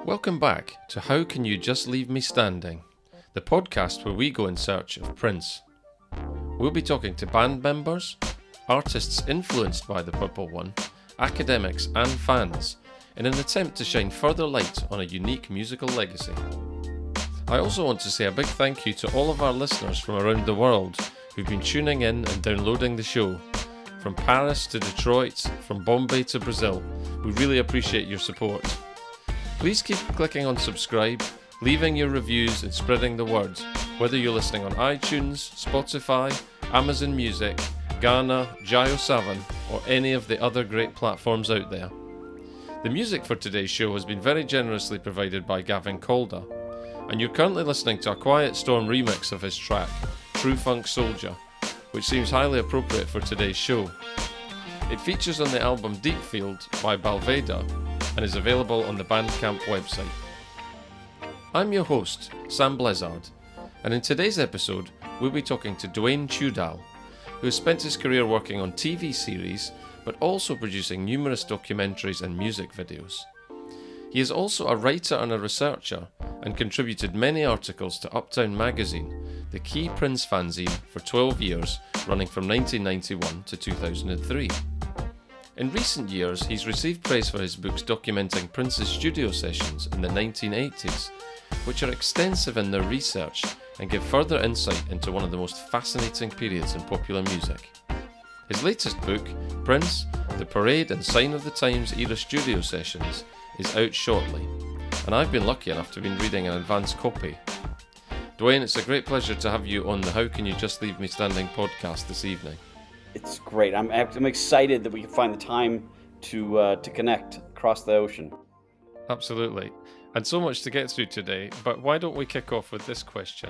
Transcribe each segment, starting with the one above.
Welcome back to How Can You Just Leave Me Standing, the podcast where we go in search of Prince. We'll be talking to band members, artists influenced by the Purple One, academics and fans, in an attempt to shine further light on a unique musical legacy. I also want to say a big thank you to all of our listeners from around the world who've been tuning in and downloading the show. From Paris to Detroit, from Bombay to Brazil, we really appreciate your support. Please keep clicking on subscribe, leaving your reviews and spreading the word, whether you're listening on iTunes, Spotify, Amazon Music, Gaana, JioSaavn, or any of the other great platforms out there. The music for today's show has been very generously provided by Gavin Calder, and you're currently listening to a Quiet Storm remix of his track, True Funk Soldier, which seems highly appropriate for today's show. It features on the album Deep Field by Balveda and is available on the Bandcamp website. I'm your host, Sam Blizzard, and in today's episode we'll be talking to Duane Tudahl, who has spent his career working on TV series but also producing numerous documentaries and music videos. He is also a writer and a researcher and contributed many articles to Uptown Magazine, the key Prince fanzine, for 12 years, running from 1991 to 2003. In recent years, he's received praise for his books documenting Prince's studio sessions in the 1980s, which are extensive in their research and give further insight into one of the most fascinating periods in popular music. His latest book, Prince, The Parade and Sign of the Times Era Studio Sessions, is out shortly, and I've been lucky enough to have been reading an advance copy. Duane, it's a great pleasure to have you on the How Can You Just Leave Me Standing podcast this evening. It's great. I'm excited that we can find the time to connect across the ocean. Absolutely. And so much to get through today, but why don't we kick off with this question?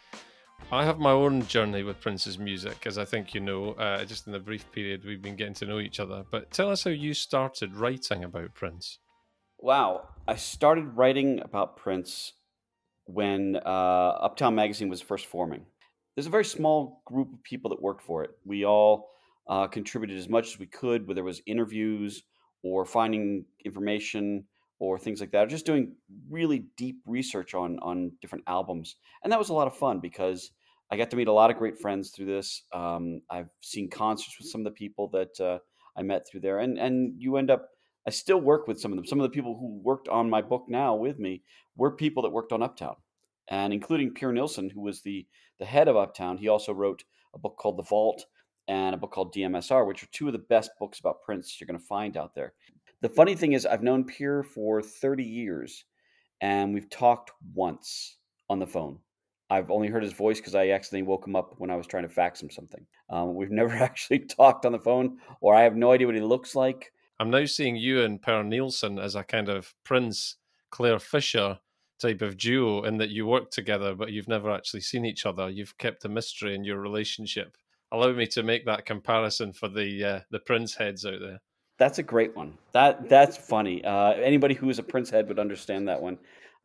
I have my own journey with Prince's music, as I think you know, just in the brief period we've been getting to know each other. But tell us how you started writing about Prince. Wow. I started writing about Prince when Uptown Magazine was first forming. There's a very small group of people that worked for it. We all contributed as much as we could, whether it was interviews or finding information or things like that, or just doing really deep research on different albums. And that was a lot of fun because I got to meet a lot of great friends through this. I've seen concerts with some of the people that I met through there. And you end up, I still work with some of them. Some of the people who worked on my book now with me were people that worked on Uptown, and including Pierre Nilsson, who was the head of Uptown. He also wrote a book called The Vault and a book called DMSR, which are two of the best books about Prince you're going to find out there. The funny thing is, I've known Pierre for 30 years, and we've talked once on the phone. I've only heard his voice because I accidentally woke him up when I was trying to fax him something. We've never actually talked on the phone, or I have no idea what he looks like. I'm now seeing you and Per Nilsson as a kind of Prince, Claire Fisher type of duo, in that you work together, but you've never actually seen each other. You've kept a mystery in your relationship. Allow me to make that comparison for the Prince heads out there. That's a great one. That's funny. Anybody who is a Prince head would understand that one.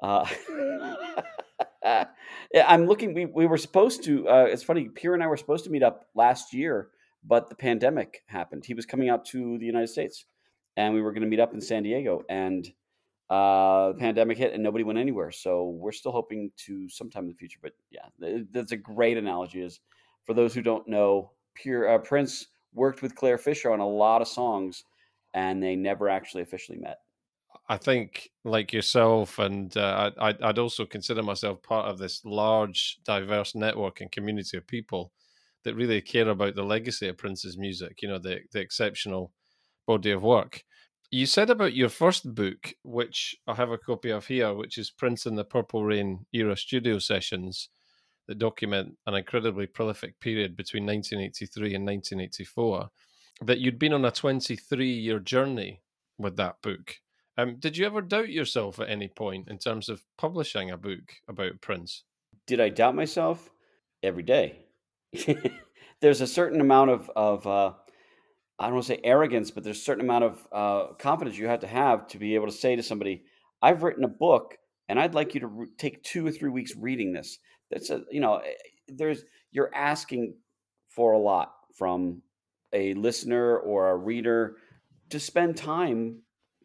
I'm looking. We were supposed to. It's funny. Pierre and I were supposed to meet up last year, but the pandemic happened. He was coming out to the United States, and we were going to meet up in San Diego, and the pandemic hit, and nobody went anywhere. So we're still hoping to sometime in the future. But yeah, that's a great analogy. Is for those who don't know, Prince worked with Claire Fisher on a lot of songs, and they never actually officially met. I think, like yourself, and I'd also consider myself part of this large, diverse network and community of people that really care about the legacy of Prince's music, you know, the exceptional body of work. You said about your first book, which I have a copy of here, which is Prince and the Purple Rain Era Studio Sessions, that document an incredibly prolific period between 1983 and 1984, that you'd been on a 23-year journey with that book. Did you ever doubt yourself at any point in terms of publishing a book about Prince? Did I doubt myself? Every day. There's a certain amount of I don't want to say arrogance, but there's a certain amount of confidence you have to be able to say to somebody, "I've written a book, and I'd like you to take 2 or 3 weeks reading this." That's you're asking for a lot from a listener or a reader to spend time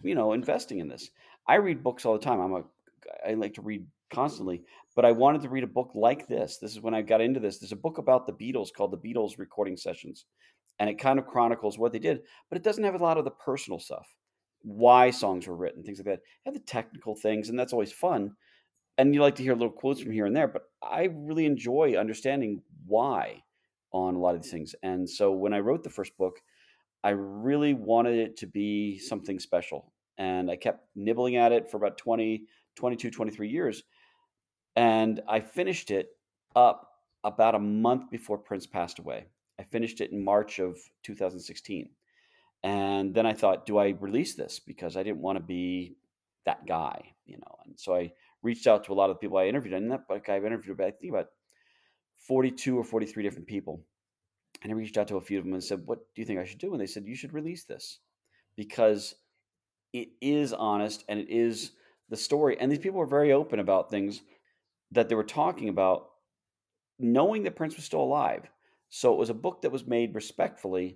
investing in this. I read books all the time. I like to read constantly, but I wanted to read a book like this. This is when I got into this. There's a book about the Beatles called The Beatles Recording Sessions, and it kind of chronicles what they did, but it doesn't have a lot of the personal stuff, why songs were written, things like that. It had the technical things, and that's always fun. And you like to hear little quotes from here and there, but I really enjoy understanding why on a lot of these things. And so when I wrote the first book, I really wanted it to be something special. And I kept nibbling at it for about 20, 22, 23 years. And I finished it up about a month before Prince passed away. I finished it in March of 2016. And then I thought, do I release this? Because I didn't want to be that guy. And so I reached out to a lot of the people I interviewed. And that book I've interviewed, I think about 42 or 43 different people. And I reached out to a few of them and said, what do you think I should do? And they said, you should release this because it is honest and it is the story. And these people were very open about things that they were talking about, knowing that Prince was still alive. So it was a book that was made respectfully.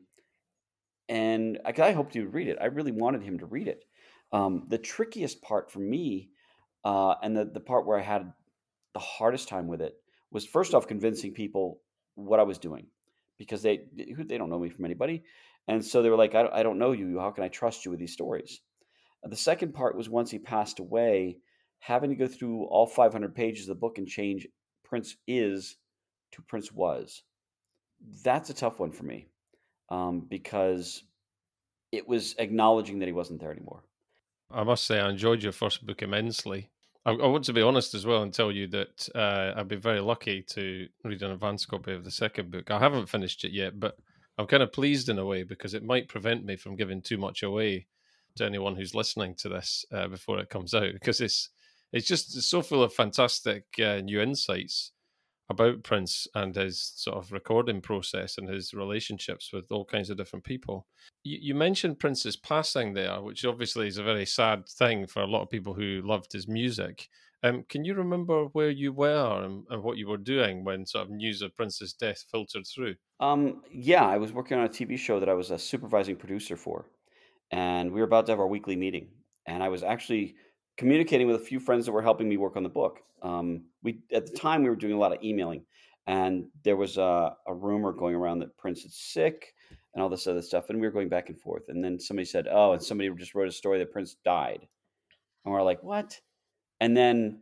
And I hoped he would read it. I really wanted him to read it. The trickiest part for me, and the part where I had the hardest time with it, was first off convincing people what I was doing, because they don't know me from anybody, and so they were like, I don't know you. How can I trust you with these stories? The second part was once he passed away, having to go through all 500 pages of the book and change Prince is to Prince was. That's a tough one for me, because it was acknowledging that he wasn't there anymore. I must say, I enjoyed your first book immensely. I want to be honest as well and tell you that I've been very lucky to read an advance copy of the second book. I haven't finished it yet, but I'm kind of pleased in a way because it might prevent me from giving too much away to anyone who's listening to this before it comes out, because it's just so full of fantastic new insights about Prince and his sort of recording process and his relationships with all kinds of different people. You mentioned Prince's passing there, which obviously is a very sad thing for a lot of people who loved his music. Can you remember where you were and what you were doing when sort of news of Prince's death filtered through? Yeah, I was working on a TV show that I was a supervising producer for, and we were about to have our weekly meeting. And I was actually communicating with a few friends that were helping me work on the book. We At the time we were doing a lot of emailing, and there was a rumor going around that Prince is sick and all this other stuff, and we were going back and forth. And then somebody said, "Oh," and somebody just wrote a story that Prince died, and we're like, "What?" And then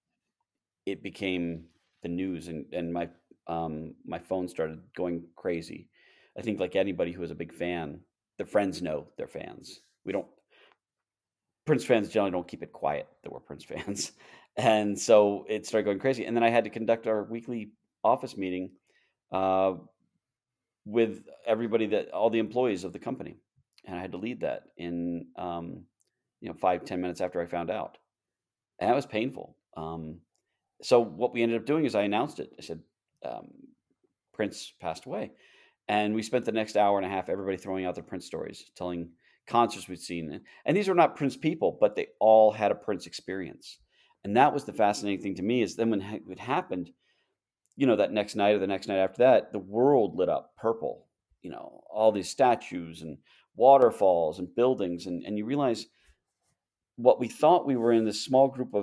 it became the news, and my phone started going crazy. I think like anybody who is a big fan, their friends know they're fans. We don't Prince fans generally don't keep it quiet that we're Prince fans. And so it started going crazy. And then I had to conduct our weekly office meeting uh, with everybody, that all the employees of the company. And I had to lead that in 5-10 minutes after I found out. And that was painful. So what we ended up doing is I announced it. I said, um, Prince passed away. And we spent the next hour and a half, everybody throwing out their Prince stories, telling concerts we'd seen. And these were not Prince people, but they all had a Prince experience. And that was the fascinating thing to me, is then when it happened, that next night or the next night after that, the world lit up purple, all these statues and waterfalls and buildings. And you realize what we thought we were in this small group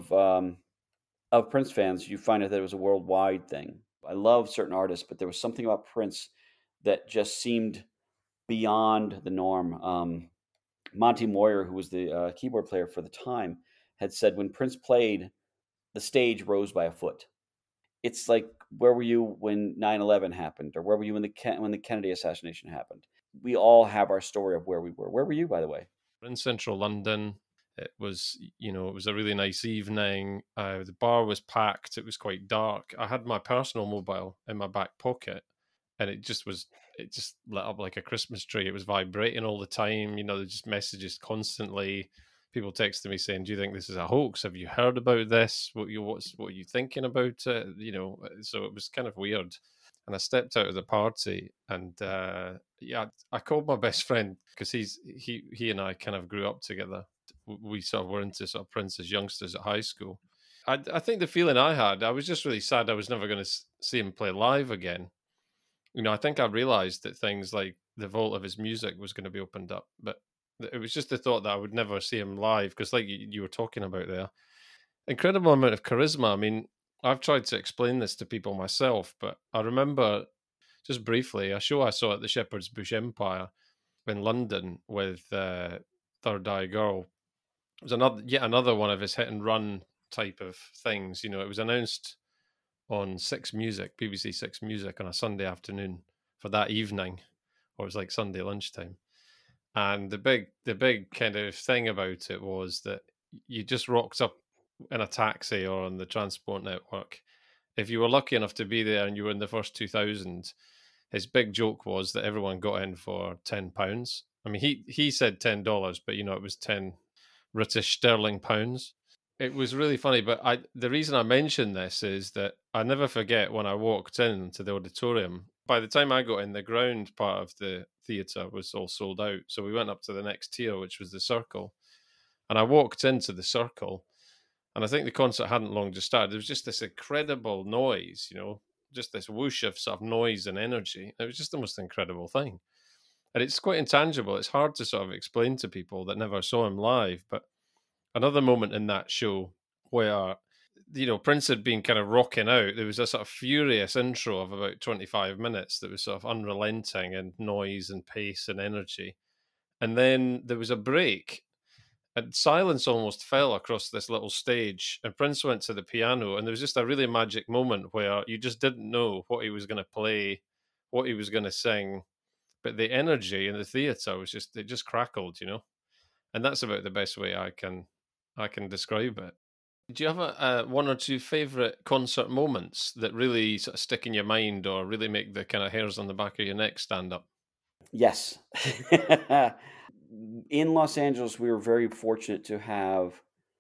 of Prince fans, you find out that it was a worldwide thing. I love certain artists, but there was something about Prince that just seemed beyond the norm. Monty Moyer, who was the keyboard player for the time, had said when Prince played, the stage rose by a foot. It's like, where were you when 9/11 happened, or where were you when the Kennedy assassination happened? We all have our story of where we were. Where were you, by the way? In central London. It was, it was a really nice evening. The bar was packed. It was quite dark. I had my personal mobile in my back pocket, and it just lit up like a Christmas tree. It was vibrating all the time. There's just messages constantly. People texting me saying, "Do you think this is a hoax? Have you heard about this? What are you thinking about it?" So it was kind of weird. And I stepped out of the party, and I called my best friend because he and I kind of grew up together. We sort of were into sort of Prince as youngsters at high school. I think the feeling I had, I was just really sad I was never going to see him play live again. I think I realized that things like the vault of his music was going to be opened up, but It was just the thought that I would never see him live because, like you were talking about there, incredible amount of charisma. I mean, I've tried to explain this to people myself, but I remember just briefly a show I saw at the Shepherd's Bush Empire in London with Third Eye Girl. It was yet another one of his hit and run type of things. You know, it was announced on Six Music, BBC Six Music, on a Sunday afternoon for that evening, or it was like Sunday lunchtime. And the big kind of thing about it was that you just rocked up in a taxi or on the transport network. If you were lucky enough to be there and you were in the first 2,000, his big joke was that everyone got in for £10. I mean, he said $10, but it was 10 British sterling pounds. It was really funny, but the reason I mention this is that I never forget when I walked into the auditorium. By the time I got in, the ground part of the theatre was all sold out. So we went up to the next tier, which was the Circle. And I walked into the Circle, and I think the concert hadn't long just started. There was just this incredible noise, just this whoosh of sort of noise and energy. It was just the most incredible thing. And it's quite intangible. It's hard to sort of explain to people that never saw him live, but another moment in that show where Prince had been kind of rocking out. There was a sort of furious intro of about 25 minutes that was sort of unrelenting in noise and pace and energy. And then there was a break and silence almost fell across this little stage. And Prince went to the piano, and there was just a really magic moment where you just didn't know what he was going to play, what he was going to sing. But the energy in the theatre it just crackled, and that's about the best way I can describe it. Do you have a one or two favorite concert moments that really sort of stick in your mind or really make the kind of hairs on the back of your neck stand up? Yes. In Los Angeles, we were very fortunate to have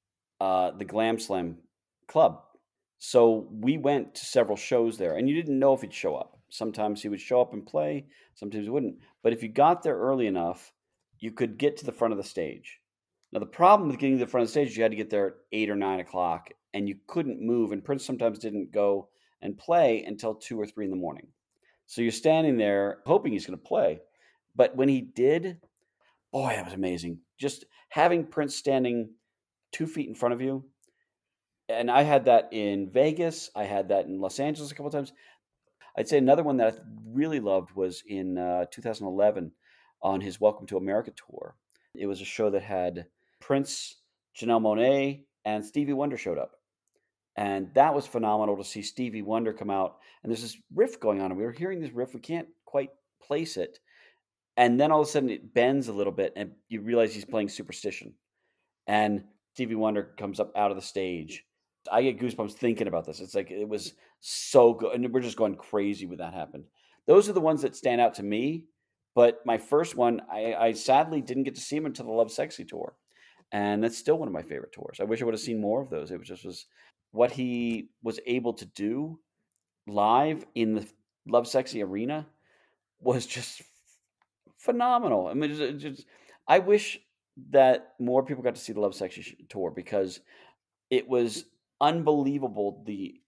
the Glam Slam Club. So we went to several shows there, and you didn't know if he'd show up. Sometimes he would show up and play, sometimes he wouldn't. But if you got there early enough, you could get to the front of the stage. Now, the problem with getting to the front of the stage is you had to get there at 8 or 9 o'clock, and you couldn't move. And Prince sometimes didn't go and play until 2 or 3 in the morning. So you're standing there hoping he's going to play. But when he did, boy, that was amazing. Just having Prince standing 2 feet in front of you. And I had that in Vegas. I had that in Los Angeles a couple of times. I'd say another one that I really loved was in 2011 on his Welcome to America tour. It was a show that had Prince, Janelle Monáe, and Stevie Wonder showed up. And that was phenomenal to see Stevie Wonder come out. And there's this riff going on. And we were hearing this riff. We can't quite place it. And then all of a sudden it bends a little bit and you realize he's playing Superstition. And Stevie Wonder comes up out of the stage. I get goosebumps thinking about this. It's like it was so good. And we're just going crazy when that happened. Those are the ones that stand out to me. But my first one, I sadly didn't get to see him until the Love Sexy tour. And that's still one of my favorite tours. I wish I would have seen more of those. It was what he was able to do live in the Love Sexy arena was just phenomenal. I mean, I wish that more people got to see the Love Sexy tour because it was unbelievable the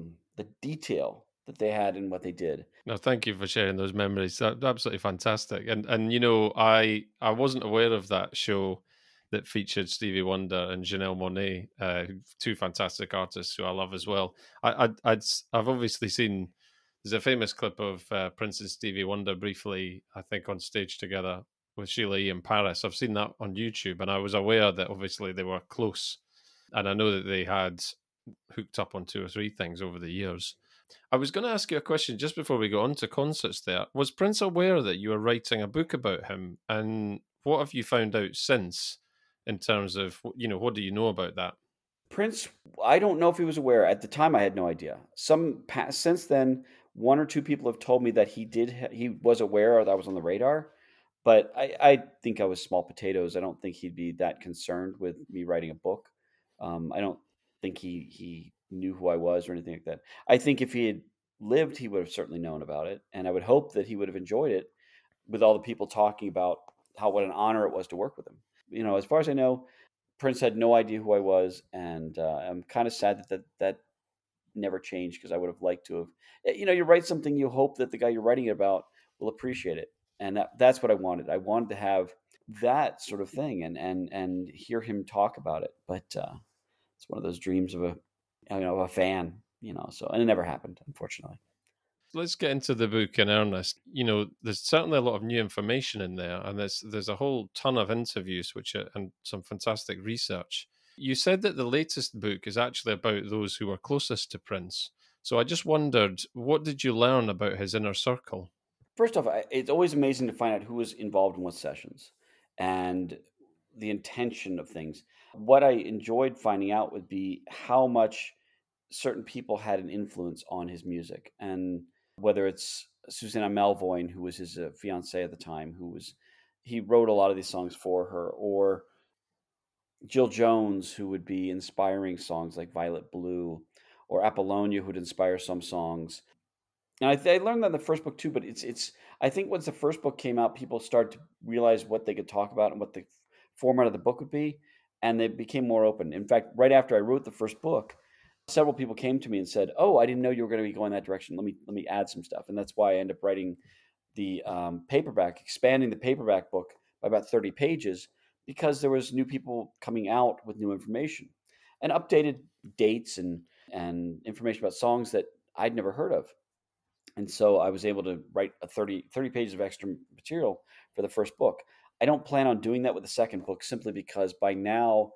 detail that they had in what they did. No, thank you for sharing those memories. That's absolutely fantastic. And I wasn't aware of that show that featured Stevie Wonder and Janelle Monáe, two fantastic artists who I love as well. I've obviously seen. There's a famous clip of Prince and Stevie Wonder briefly, I think, on stage together with Sheila E. in Paris. I've seen that on YouTube, and I was aware that obviously they were close, and I know that they had hooked up on 2 or 3 things over the years. I was going to ask you a question just before we go on to concerts there. Was Prince aware that you were writing a book about him? And what have you found out since in terms of, what do you know about that? Prince, I don't know if he was aware. At the time, I had no idea. Since then, 1 or 2 people have told me that he was aware or that was on the radar. But I think I was small potatoes. I don't think he'd be that concerned with me writing a book. I don't think he knew who I was or anything like that. I think if he had lived, he would have certainly known about it. And I would hope that he would have enjoyed it with all the people talking about what an honor it was to work with him. As far as I know, Prince had no idea who I was. And I'm kind of sad that never changed because I would have liked to have, you write something, you hope that the guy you're writing it about will appreciate it. And that's what I wanted. I wanted to have that sort of thing, and hear him talk about it. But it's one of those dreams of a fan, So, and it never happened, unfortunately. Let's get into the book in earnest. There's certainly a lot of new information in there, and there's a whole ton of interviews, and some fantastic research. You said that the latest book is actually about those who were closest to Prince. So I just wondered, what did you learn about his inner circle? First off, it's always amazing to find out who was involved in what sessions and the intention of things. What I enjoyed finding out would be how much certain people had an influence on his music, and whether it's Susanna Melvoin, who was his fiancée at the time, he wrote a lot of these songs for her, or Jill Jones, who would be inspiring songs like Violet Blue, or Apollonia, who would inspire some songs. And I learned that in the first book too, but it's I think once the first book came out, people started to realize what they could talk about and what the format of the book would be, and they became more open. In fact, right after I wrote the first book, several people came to me and said, "Oh, I didn't know you were going to be going that direction. Let me add some stuff." And that's why I ended up writing the paperback, expanding the paperback book by about 30 pages, because there was new people coming out with new information and updated dates and information about songs that I'd never heard of. And so I was able to write 30 pages of extra material for the first book. I don't plan on doing that with the second book, simply because by now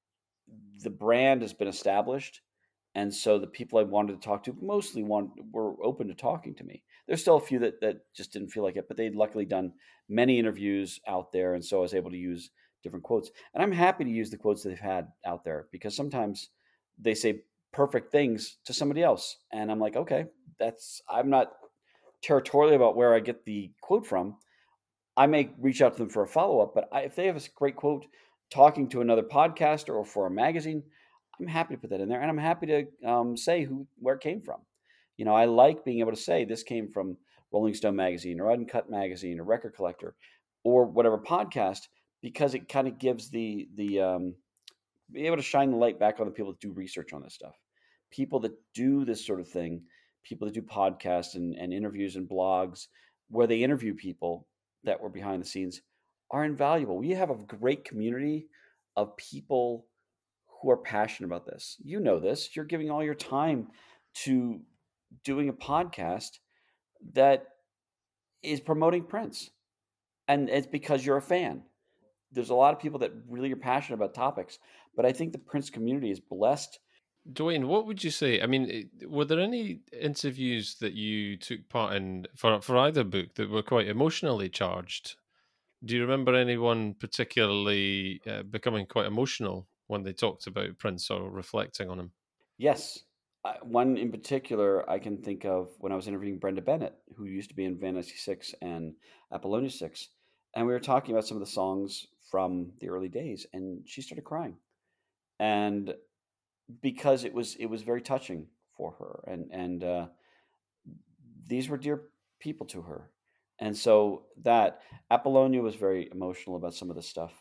the brand has been established. And so the people I wanted to talk to were open to talking to me. There's still a few that just didn't feel like it, but they'd luckily done many interviews out there. And so I was able to use different quotes. And I'm happy to use the quotes that they've had out there, because sometimes they say perfect things to somebody else. And I'm like, okay, I'm not territorial about where I get the quote from. I may reach out to them for a follow up, but if they have a great quote talking to another podcaster or for a magazine, I'm happy to put that in there, and I'm happy to say where it came from. I like being able to say this came from Rolling Stone magazine or Uncut magazine or Record Collector or whatever podcast, because it kind of gives the be able to shine the light back on the people that do research on this stuff, people that do this sort of thing, people that do podcasts and interviews and blogs where they interview people that were behind the scenes, are invaluable. We have a great community of people who are passionate about this. You know this. You're giving all your time to doing a podcast that is promoting Prince, and it's because you're a fan. There's a lot of people that really are passionate about topics, but I think the Prince community is blessed. Dwayne, what would you say? I mean, were there any interviews that you took part in for either book that were quite emotionally charged? Do you remember anyone particularly becoming quite emotional when they talked about Prince or reflecting on him? Yes. One in particular I can think of when I was interviewing Brenda Bennett, who used to be in Van 96 and Apollonia 6. And we were talking about some of the songs from the early days, and she started crying. And because it was very touching for her, and these were dear people to her. And so that Apollonia was very emotional about some of the stuff.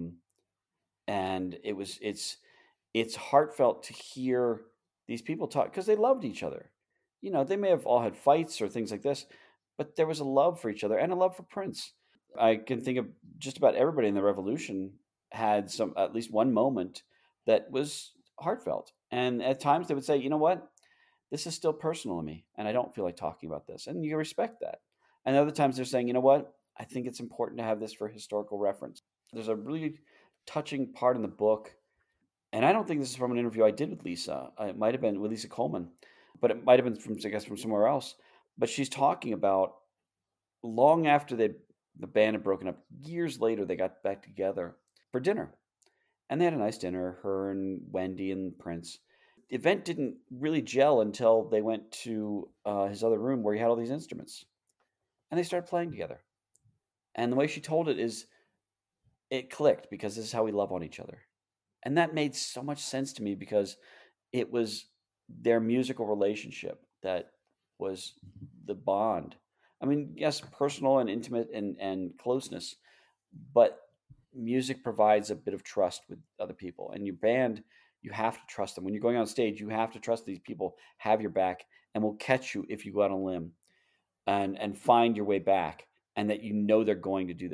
And it's heartfelt to hear these people talk, because they loved each other. They may have all had fights or things like this, but there was a love for each other and a love for Prince. I can think of just about everybody in the revolution had at least one moment that was heartfelt. And at times they would say, you know what? This is still personal to me, and I don't feel like talking about this. And you respect that. And other times they're saying, you know what? I think it's important to have this for historical reference. There's a really touching part in the book, and I don't think this is from an interview I did with Lisa. It might have been with Lisa Coleman, but it might have been from, I guess, from somewhere else. But she's talking about long after the band had broken up, years later, they got back together for dinner. And they had a nice dinner, her and Wendy and Prince. The event didn't really gel until they went to his other room where he had all these instruments. And they started playing together. And the way she told it is, it clicked, because this is how we love on each other. And that made so much sense to me, because it was their musical relationship that was the bond. I mean, yes, personal and intimate and closeness, but music provides a bit of trust with other people. And your band, you have to trust them. When you're going on stage, you have to trust these people have your back and will catch you if you go out on a limb and find your way back, and that they're going to do this.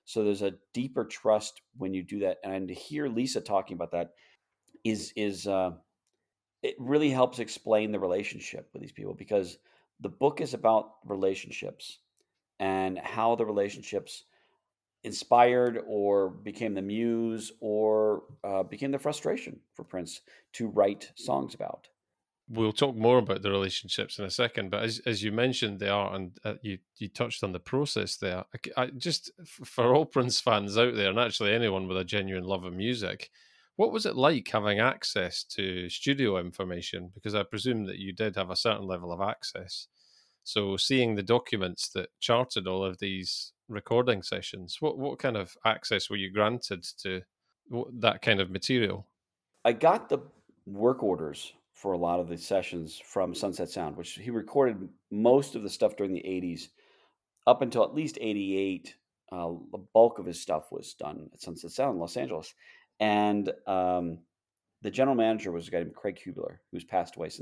So there's a deeper trust when you do that. And to hear Lisa talking about that is it really helps explain the relationship with these people, because the book is about relationships and how the relationships inspired or became the muse or became the frustration for Prince to write songs about. We'll talk more about the relationships in a second, but as you mentioned the art, and you touched on the process there, I just for all Prince fans out there, and actually anyone with a genuine love of music, what was it like having access to studio information? Because I presume that you did have a certain level of access. So seeing the documents that charted all of these recording sessions, what kind of access were you granted to that kind of material? I got the work orders for a lot of the sessions from Sunset Sound, which he recorded most of the stuff during the 80s up until at least 88. The bulk of his stuff was done at Sunset Sound in Los Angeles. And the general manager was a guy named Craig Hubler, who's passed away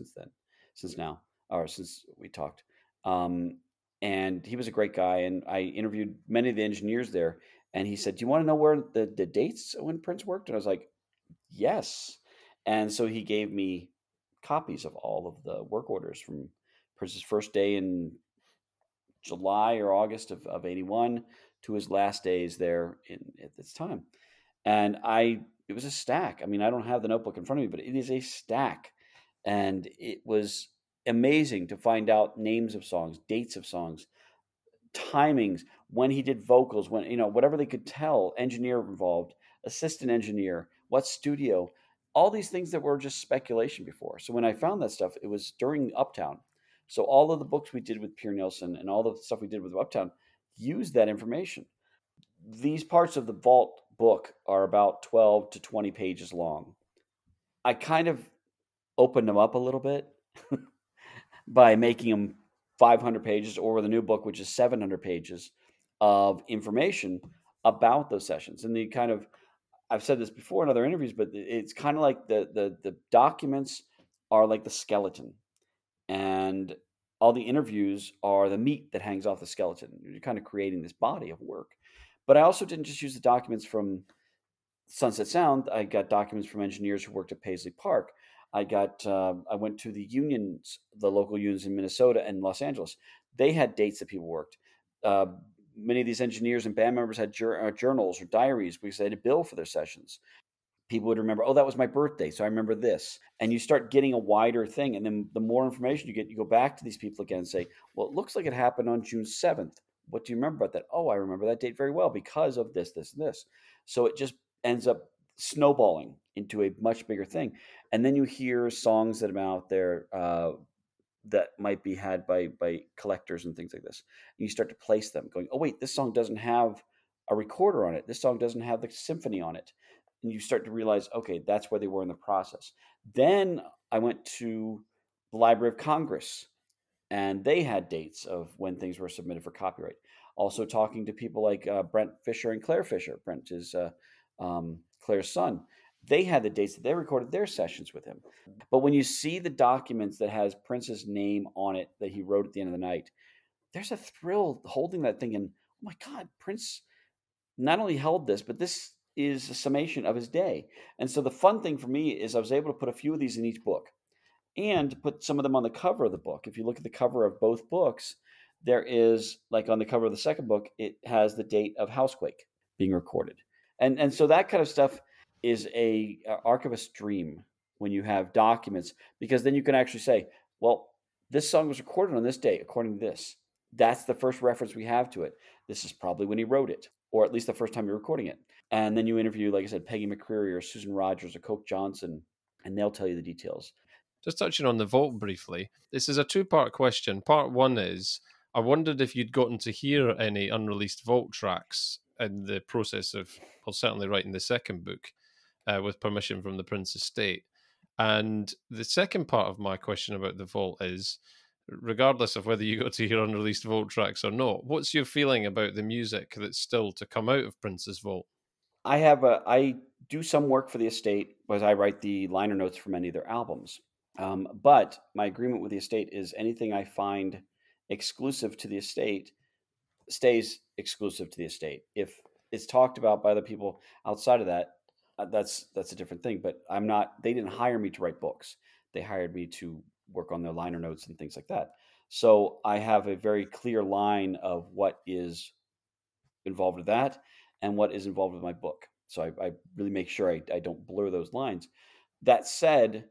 since we talked. Um, and he was a great guy. And I interviewed many of the engineers there. And he said, "Do you want to know where the dates when Prince worked?" And I was like, "Yes." And so he gave me copies of all of the work orders from Prince's first day in July or August of 81 to his last days there at this time. And it was a stack. I mean, I don't have the notebook in front of me, but it is a stack. And it was amazing to find out names of songs, dates of songs, timings, when he did vocals, when, whatever they could tell, engineer involved, assistant engineer, what studio, all these things that were just speculation before. So when I found that stuff, it was during Uptown. So all of the books we did with Pierre Nilsson and all the stuff we did with Uptown used that information. These parts of the Vault book are about 12 to 20 pages long. I kind of opened them up a little bit by making them 500 pages, or with a new book, which is 700 pages of information about those sessions. And I've said this before in other interviews, but it's kind of like the documents are like the skeleton, and all the interviews are the meat that hangs off the skeleton. You're kind of creating this body of work. But I also didn't just use the documents from Sunset Sound. I got documents from engineers who worked at Paisley Park. I went to the unions, the local unions in Minnesota and Los Angeles. They had dates that people worked. Uh, Many of these engineers and band members had journals or diaries because they had a bill for their sessions. People would remember, oh, that was my birthday, so I remember this. And you start getting a wider thing. And then the more information you get, you go back to these people again and say, well, it looks like it happened on June 7th. What do you remember about that? Oh, I remember that date very well because of this, this, and this. So it just ends up snowballing into a much bigger thing. And then you hear songs that are out there that might be had by collectors and things like this. And you start to place them, going, oh wait, this song doesn't have a recorder on it. This song doesn't have the symphony on it. And you start to realize, okay, that's where they were in the process. Then I went to the Library of Congress, and they had dates of when things were submitted for copyright. Also talking to people like Brent Fisher and Claire Fisher. Brent is Claire's son. They had the dates that they recorded their sessions with him. But when you see the documents that has Prince's name on it that he wrote at the end of the night, there's a thrill holding that thing. And oh my God, Prince not only held this, but this is a summation of his day. And so the fun thing for me is I was able to put a few of these in each book and put some of them on the cover of the book. If you look at the cover of both books, there is, like on the cover of the second book, it has the date of Housequake being recorded. And so that kind of stuff is a archivist's dream when you have documents, because then you can actually say, well, this song was recorded on this date according to this. That's the first reference we have to it. This is probably when he wrote it, or at least the first time you're recording it. And then you interview, like I said, Peggy McCreary or Susan Rogers or Coke Johnson, and they'll tell you the details. Just touching on the vault briefly, this is a two-part question. Part one is, I wondered if you'd gotten to hear any unreleased vault tracks in the process of, well, certainly writing the second book, with permission from the Prince estate. And the second part of my question about the vault is, regardless of whether you got to hear unreleased vault tracks or not, what's your feeling about the music that's still to come out of Prince's vault? I do some work for the estate because I write the liner notes for many of their albums. But my agreement with the estate is anything I find exclusive to the estate stays exclusive to the estate. If it's talked about by other people outside of that, that's a different thing. But I'm not. They didn't hire me to write books. They hired me to work on their liner notes and things like that. So I have a very clear line of what is involved with that and what is involved with my book. So I really make sure I don't blur those lines. That said,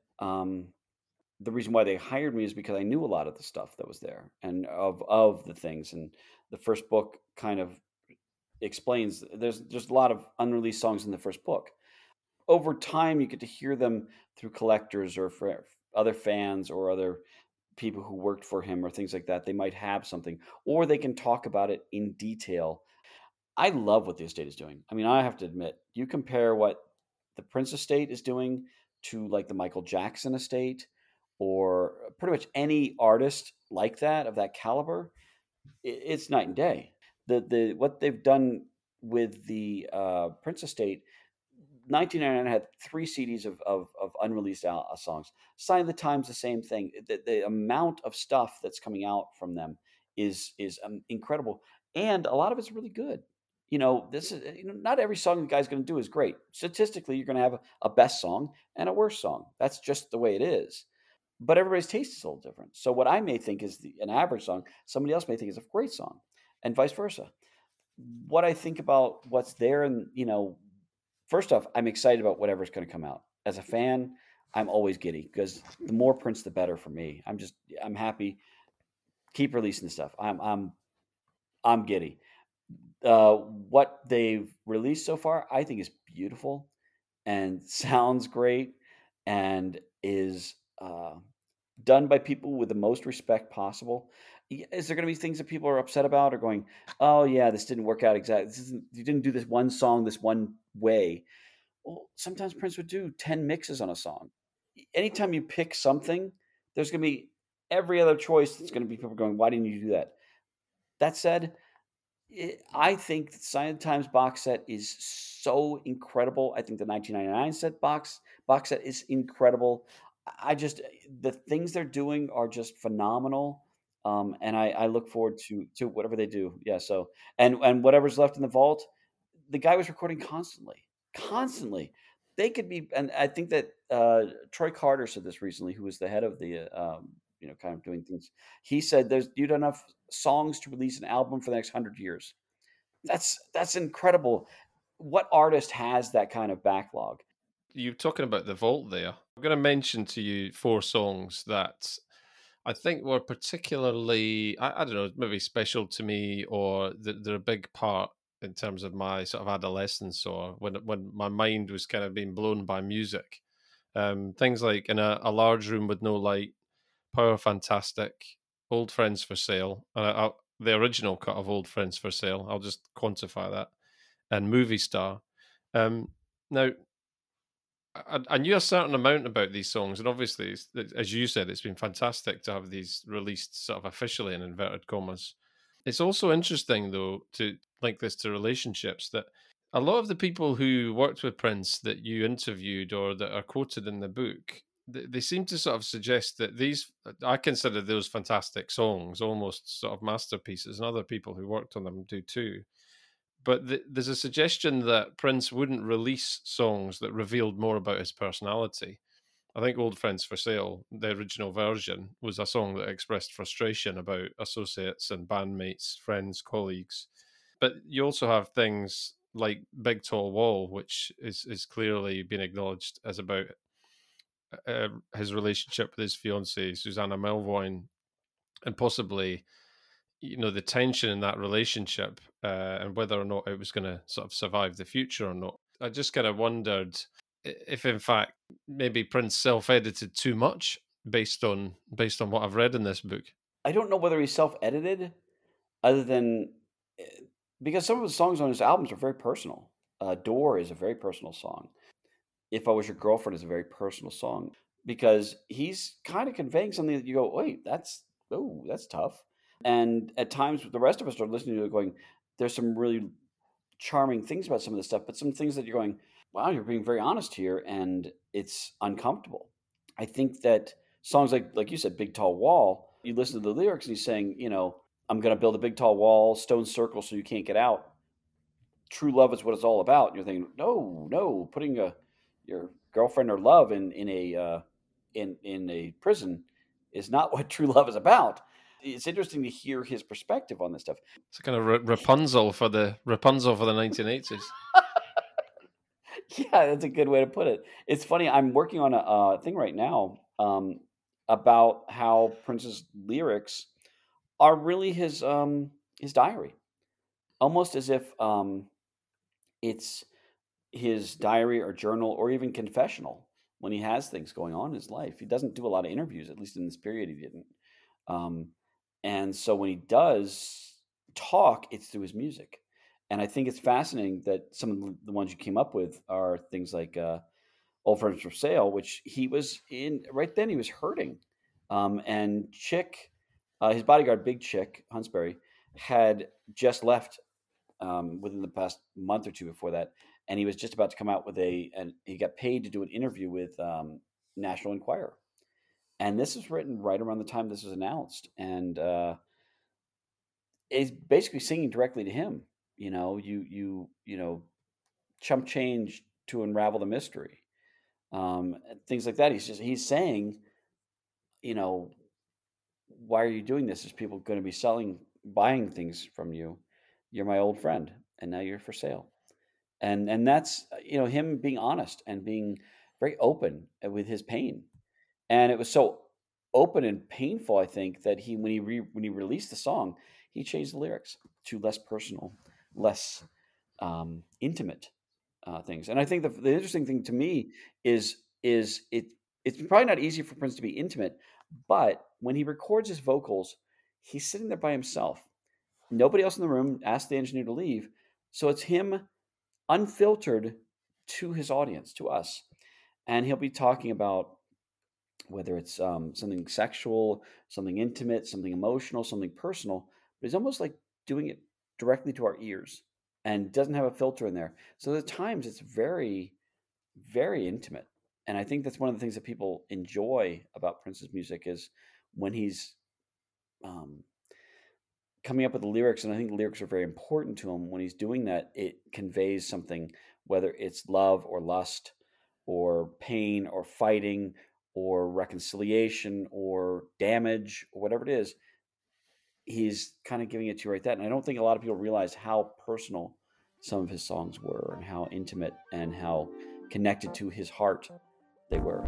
the reason why they hired me is because I knew a lot of the stuff that was there and of the things. And the first book kind of explains there's a lot of unreleased songs in the first book. Over time, you get to hear them through collectors or for other fans or other people who worked for him or things like that. They might have something, or they can talk about it in detail. I love what the estate is doing. I mean, I have to admit, you compare what the Prince estate is doing to like the Michael Jackson estate or pretty much any artist like that of that caliber, it's night and day. The what they've done with the Prince estate, 1999 had 3 CDs of unreleased songs. Sign of the Times, the same thing. The amount of stuff that's coming out from them is incredible, and a lot of it's really good. This is not every song the guy's going to do is great. Statistically, you're going to have a best song and a worst song. That's just the way it is. But everybody's taste is a little different. So what I may think is an average song, somebody else may think is a great song, and vice versa. What I think about what's there, and first off, I'm excited about whatever's going to come out. As a fan, I'm always giddy because the more Prince, the better for me. I'm happy. Keep releasing the stuff. I'm giddy. What they've released so far, I think, is beautiful and sounds great and is done by people with the most respect possible. Is there going to be things that people are upset about or going, "Oh yeah, this didn't work out exactly. You didn't do this one song this one way." Well, sometimes Prince would do 10 mixes on a song. Anytime you pick something, there's going to be every other choice that's going to be people going, "Why didn't you do that?" That said, I think the Sign of the Times box set is so incredible. I think the 1999 box set is incredible. I just the things they're doing are just phenomenal, and I look forward to whatever they do. Yeah. So and whatever's left in the vault, the guy was recording constantly, constantly. They could be, and I think that Troy Carter said this recently, who was the head of the kind of doing things. He said, "There's you don't have songs to release an album for the next 100 years." That's incredible. What artist has that kind of backlog? You're talking about the vault there. I'm going to mention to you 4 songs that I think were particularly, I don't know, maybe special to me, or they're a big part in terms of my sort of adolescence, or when my mind was kind of being blown by music. Things like In a Large Room with No Light, Power Fantastic, Old Friends for Sale, the original cut of Old Friends for Sale. I'll just quantify that, and Movie Star. Now, I knew a certain amount about these songs, and obviously, as you said, it's been fantastic to have these released sort of officially in inverted commas. It's also interesting, though, to link this to relationships, that a lot of the people who worked with Prince that you interviewed or that are quoted in the book, they seem to sort of suggest that I consider those fantastic songs almost sort of masterpieces, and other people who worked on them do too. But there's a suggestion that Prince wouldn't release songs that revealed more about his personality. I think Old Friends for Sale, the original version, was a song that expressed frustration about associates and bandmates, friends, colleagues. But you also have things like Big Tall Wall, which is clearly been acknowledged as about his relationship with his fiancée, Susanna Melvoin, and possibly the tension in that relationship, and whether or not it was going to sort of survive the future or not. I just kind of wondered if in fact maybe Prince self-edited too much based on what I've read in this book. I don't know whether he self-edited, other than because some of the songs on his albums are very personal. Door is a very personal song. If I Was Your Girlfriend is a very personal song because he's kind of conveying something that you go, wait, that's tough. And at times, the rest of us are listening to it going, there's some really charming things about some of this stuff, but some things that you're going, wow, you're being very honest here, and it's uncomfortable. I think that songs like you said, Big Tall Wall, you listen to the lyrics and he's saying, I'm going to build a big tall wall, stone circle, so you can't get out. true love is what it's all about. And you're thinking, no, putting your girlfriend or love in a prison is not what true love is about. It's interesting to hear his perspective on this stuff. It's a kind of Rapunzel for the 1980s. Yeah, that's a good way to put it. It's funny. I'm working on a thing right now about how Prince's lyrics are really his diary, almost as if it's his diary or journal or even confessional when he has things going on in his life. He doesn't do a lot of interviews, at least in this period he didn't. And so when he does talk, it's through his music. And I think it's fascinating that some of the ones you came up with are things like Old Friends for Sale, which he was in right then. He was hurting. And Chick, his bodyguard, Big Chick Huntsberry, had just left within the past month or two before that. And he was just about to come out with and he got paid to do an interview with National Enquirer. And this was written right around the time this was announced. And it's basically singing directly to him. You chump change to unravel the mystery. Things like that. He's saying, why are you doing this? There's people going to be buying things from you. You're my old friend, and now you're for sale. And that's, him being honest and being very open with his pain. And it was so open and painful, I think, that when he released the song, he changed the lyrics to less personal, less intimate things. And I think the interesting thing to me is it's probably not easy for Prince to be intimate, but when he records his vocals, he's sitting there by himself. Nobody else in the room asked the engineer to leave. So it's him unfiltered to his audience, to us. And he'll be talking about whether it's something sexual, something intimate, something emotional, something personal, but he's almost like doing it directly to our ears and doesn't have a filter in there. So at times it's very, very intimate. And I think that's one of the things that people enjoy about Prince's music is when he's coming up with the lyrics, and I think the lyrics are very important to him. When he's doing that, it conveys something, whether it's love or lust or pain or fighting or reconciliation or damage or whatever it is. He's kind of giving it to you right there. And I don't think a lot of people realize how personal some of his songs were and how intimate and how connected to his heart they were.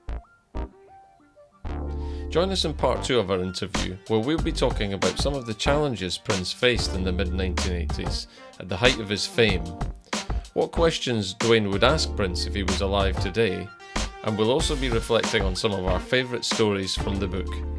Join us in part 2 of our interview, where we'll be talking about some of the challenges Prince faced in the mid-1980s, at the height of his fame. What questions Dwayne would ask Prince if he was alive today, and we'll also be reflecting on some of our favourite stories from the book.